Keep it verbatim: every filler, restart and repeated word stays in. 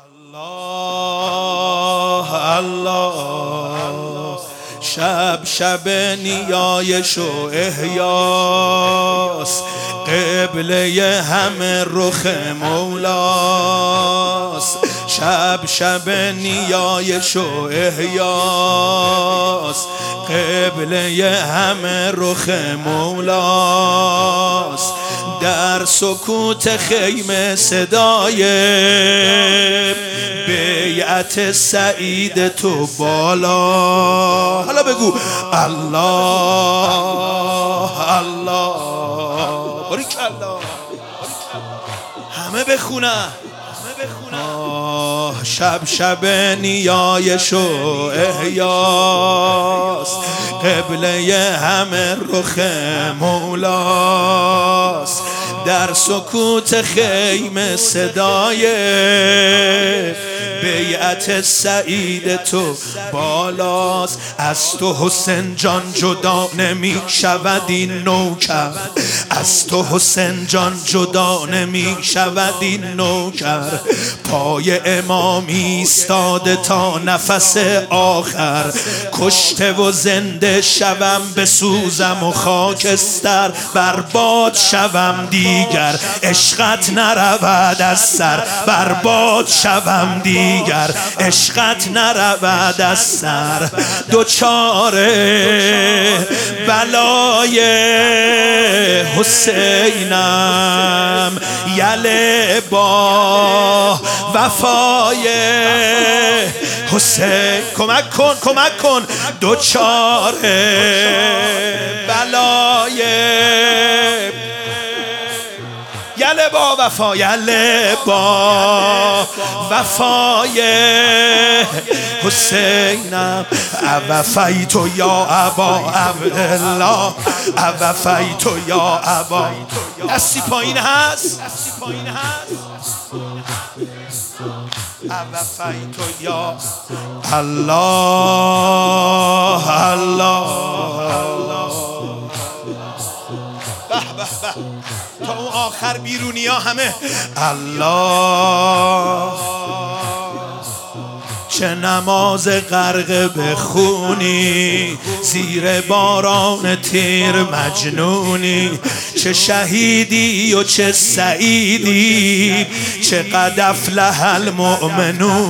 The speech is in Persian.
الله الله شب شب نیایش و احیاس، قبله همه رخ مولاست. شب شب نیایش و احیاس، قبله همه رخ مولاست. در سکوت خیمه صدای بیعت سعید تو بالا. حالا بگو الله الله باریکالله، همه بخونن. آه شب شب نیایش و احیاس، قبله همه رخ مولاست. در سکوت خیمه صدای بیعت سعید تو بالاست. از تو حسین جان جدا نمی شود این نوکر، از تو حسین جان جدا نمی شود این نوکر. پای امام ایستاده تا نفس آخر، کشته و زنده شوم بسوزم و خاکستر، برباد شوم دیگر عشقت نرود از سر، برباد شوم دیگر عشقت نرود از سر. دوچار بلای حسینم، یله با وفای حسین. کمک کن کمک کن دوچار بلای یله با وفا، یله با وفای حسینم. اوفیتو یا ابا عبدالله، اوفیتو یا ابا. دستی پایین هست، اوفیتو یا الله الله به به به. تا اون آخر بیرونی ها همه الله. چه نماز غرق بخونی زیر باران تیر مجنونی، چه شهیدی و چه سعیدی، چه قد افلح المؤمنون.